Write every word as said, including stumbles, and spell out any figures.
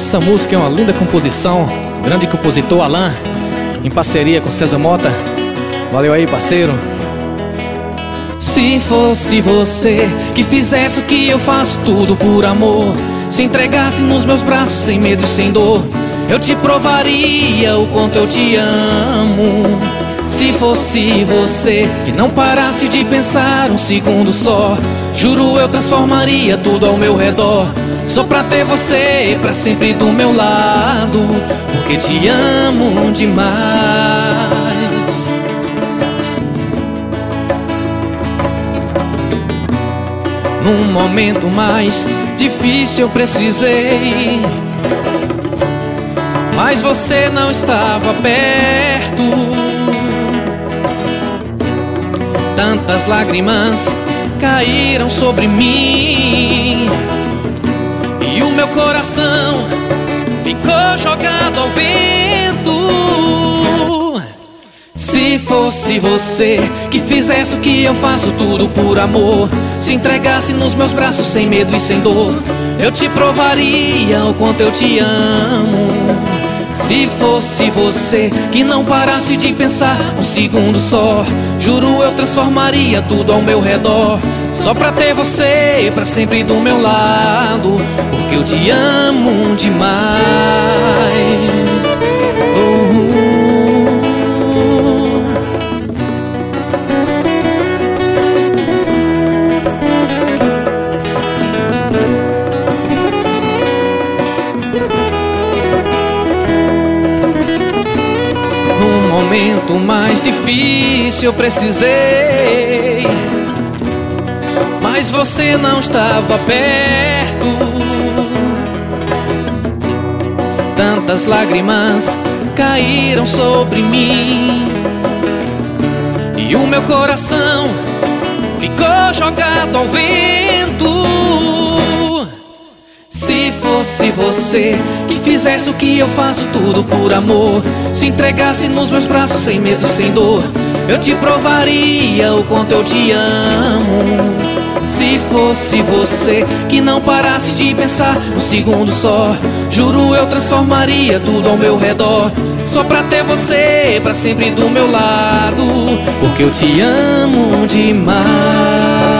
Essa música é uma linda composição, grande compositor Alan, em parceria com César Mota. Valeu aí, parceiro. Se fosse você que fizesse o que eu faço, tudo por amor, se entregasse nos meus braços sem medo e sem dor, eu te provaria o quanto eu te amo. Se fosse você que não parasse de pensar um segundo só, juro eu transformaria tudo ao meu redor, só pra ter você pra sempre do meu lado, porque te amo demais. Num momento mais difícil eu precisei, mas você não estava perto. Tantas lágrimas caíram sobre mim e o meu coração ficou jogado ao vento. Se fosse você que fizesse o que eu faço, tudo por amor, se entregasse nos meus braços sem medo e sem dor, eu te provaria o quanto eu te amo. Se fosse você que não parasse de pensar um segundo só, juro eu transformaria tudo ao meu redor, só pra ter você pra sempre do meu lado, porque eu te amo demais. Oh. No momento mais difícil eu precisei, mas você não estava perto. Tantas lágrimas caíram sobre mim e o meu coração ficou jogado ao vento. Se fosse você que fizesse o que eu faço, tudo por amor, se entregasse nos meus braços sem medo e sem dor, eu te provaria o quanto eu te amo. Se fosse você que não parasse de pensar um segundo só, juro eu transformaria tudo ao meu redor, só pra ter você pra sempre do meu lado, porque eu te amo demais.